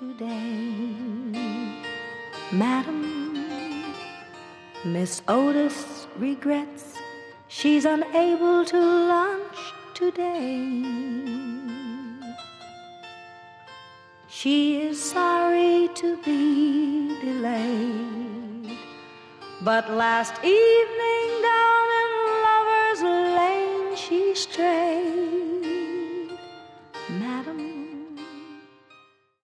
today. Madam, Miss Otis regrets she's unable to lunch today. She is sorry to be delayed, but last evening